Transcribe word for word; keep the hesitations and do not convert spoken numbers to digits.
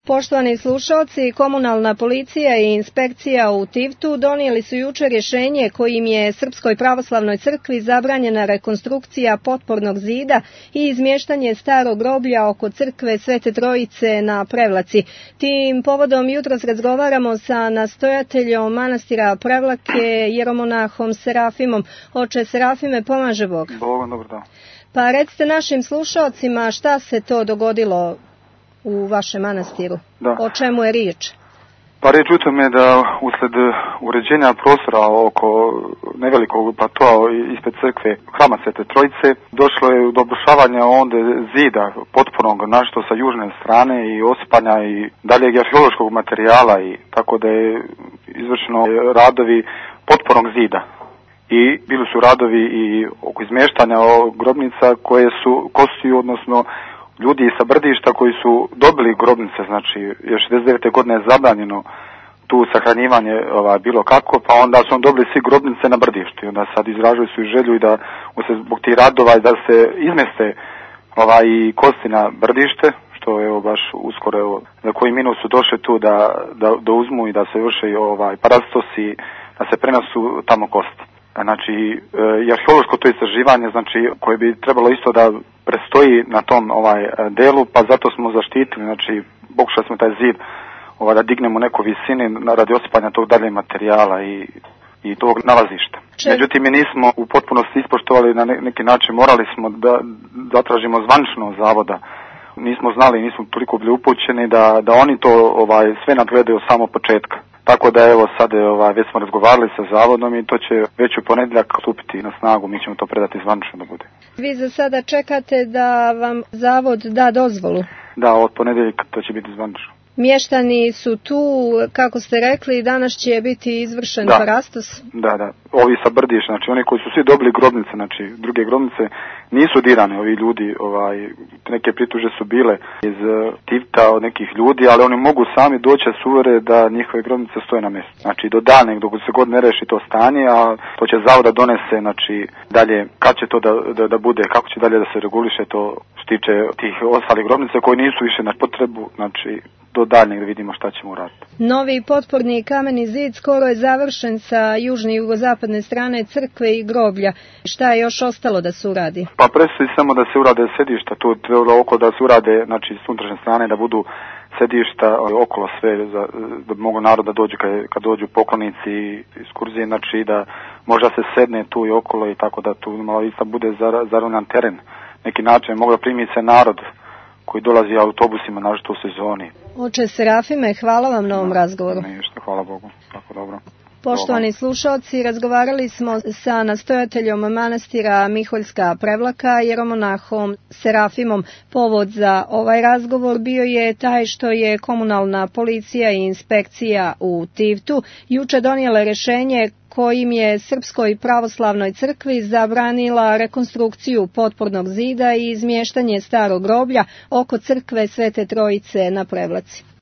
Poštovani slušalci, komunalna policija i inspekcija u Tivtu donijeli su jučer rješenje kojim je Srpskoj pravoslavnoj crkvi zabranjena rekonstrukcija potpornog zida i izmještanje starog groblja oko crkve Svete Trojice na Prevlaci. Tim povodom jutros razgovaramo sa nastojateljom manastira Prevlake, jeromonahom Serafimom. Oče Serafime, pomaže Bog. Bogom, dobro dan. Pa recite našim slušalcima šta se to dogodilo u vašem manastiru. Da. O čemu je riječ? Pa riječ u tome da usled uređenja prostora oko nevelikog platoa ispred crkve Hrama Svete Trojice došlo je do obrušavanja onda zida potpornog našto sa južne strane i osipanja i daljeg arheološkog materijala, i tako da je izvršeno radovi potpornog zida. I bili su radovi i oko izmještanja grobnica koje su kostiju, odnosno ljudi sa Brdišta koji su dobili grobnice, znači još šezdeset devete godine je zabranjeno tu sahranjivanje ovaj, bilo kako, pa onda su on dobili svi grobnice na Brdištu i onda sad izražuju su želju i da se zbog tih radova da se izmjeste ovaj, i kosti na Brdište, što je evo, baš uskoro evo, za koji minut su došli tu da, da, da uzmu i da se vrše ovaj, parastosi, da se prenosu tamo kosti. Znači, i arheološko to istraživanje, znači, koje bi trebalo isto da prestoji na tom ovaj delu, pa zato smo zaštitili, znači, pokušali smo taj zid ovaj, da dignemo neko visini radi osipanja tog dalje materijala i, i tog nalazišta. Če... Međutim, mi nismo u potpunosti ispoštovali na neki način, morali smo da zatražimo zvanično zavoda. Nismo znali, nismo toliko bili upućeni da, da oni to ovaj, sve nadgledaju od samog početka. Tako da evo sad ovaj, već smo razgovarali sa zavodom i to će već u ponedjeljak stupiti na snagu, mi ćemo to predati zvanično da bude. Vi za sada čekate da vam zavod da dozvolu? Da, od ponedjeljka to će biti zvanično. Mještani su tu, kako ste rekli, danas će biti izvršen da. parastos? Da, da. Ovi sa Brdiša, znači oni koji su svi dobili grobnice, znači druge grobnice, nisu dirane ovi ljudi, ovaj, neke prituže su bile iz uh, Tivta od nekih ljudi, ali oni mogu sami doći s uvere da njihove grobnice stoje na mjestu. Znači do daljnjeg, dok se god ne reši to stanje, a to će zavoda donese, znači dalje, kad će to da, da, da bude, kako će dalje da se reguliše to što tiče tih ostalih grobnica koji nisu više na potrebu, znači do daljnjeg da vidimo šta ćemo uraditi. Novi potporni kameni zid skoro je završen sa južne i jugozapadne strane crkve i groblja. Šta je još ostalo da se uradi? Pa predstoji samo da se urade sedišta, tu trebalo oko da se urade, znači s unutrašnje strane da budu sedišta okolo sve, za, da mogu narod da dođu kad, kad dođu poklonici i ekskurzije, znači da možda se sedne tu i okolo i tako da tu malo isto bude zaravnan teren. Neki način mogu da primi se narod koji dolazi autobusima nažito u sezoni. Oče Serafime, hvala vam na ovom razgovoru. Ništa, hvala Bogu, tako dobro. Poštovani slušalci, razgovarali smo sa nastojateljom manastira Miholjska Prevlaka, jeromonahom Serafimom. Povod za ovaj razgovor bio je taj što je komunalna policija i inspekcija u Tivtu juče donijela rješenje kojim je Srpskoj pravoslavnoj crkvi zabranila rekonstrukciju potpornog zida i izmještanje starog groblja oko crkve Svete Trojice na Prevlaci.